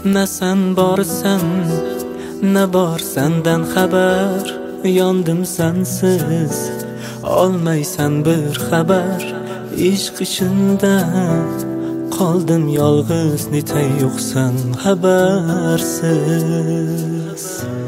Ne sen borsan, ne bor sendan xabar. Yondim sensiz, olmaysan bir xabar. Ishq ishindan qoldim yolg'iz, netay yo'qsan xabarsiz.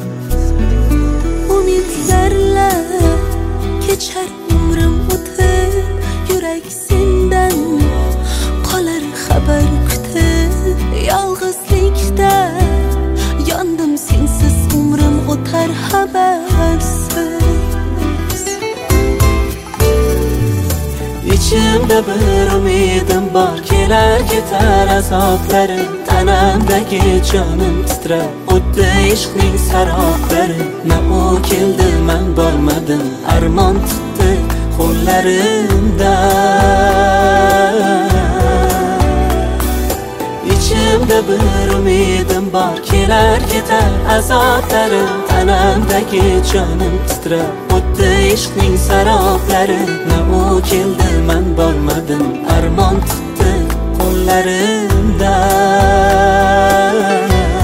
Umidlarla kechar umrim o'tib, yurak sendan qolar xabar kutib. Yolg'izlikda yondim sensiz, umrim o'tar xabarsiz. İçimde bir umidim bor, kelar ketar azoblarim. Tanamdagi jonim titrar, o'tdi ishqning saroblari. Na u keldi, men bormadim, armon tutdi qo'llarimdan. İçimde bir umidim bor, kelar ketar azoblarim. Tanamdagi jonim titrar, o'tdi ishqning saroblari. Na u keldi, men bormadim, armon tutdi qo'llarimdan.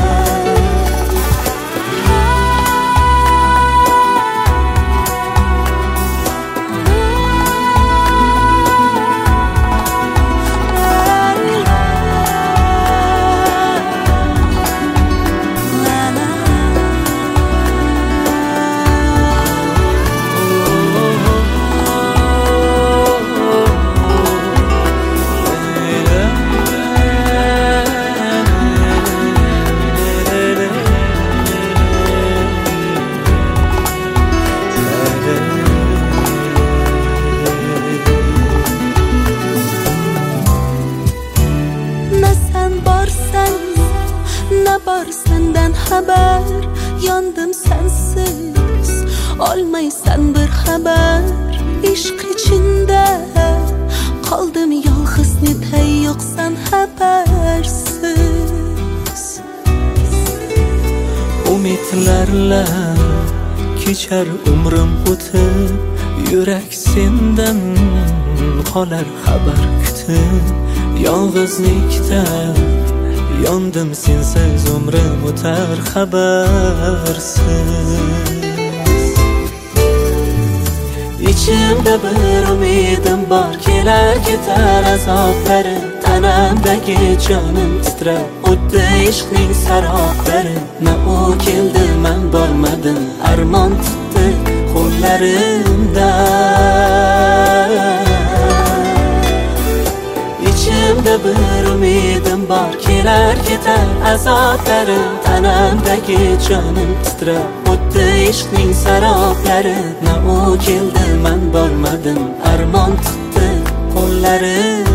Ne bor sendan xabar, yondim sensiz, olmaysan bir xabar. Ishq içinde qoldim yolg'iz, netay yo'qsan xabarsiz. Umidlarla kechar umrim o'tib, yurak sendan qolar xabar kutib. Yolg'izlikda yondim sensiz, umrim o'tar xabarsiz. İçimde bir umidim bor, kelar ketar azoblari. Tanamdagi jonim titrar, o'tdi ishqning saroblari. Na u keldi, men bormadim, armon tutdi qo'llarimdan. İçimde bir umidim bor, kelar ketar azoblarim. Tanamdagi jonim titrar, o'tdi ishqning saroblari. Na u keldi, men bormadim, armon tutdi qo'llarim.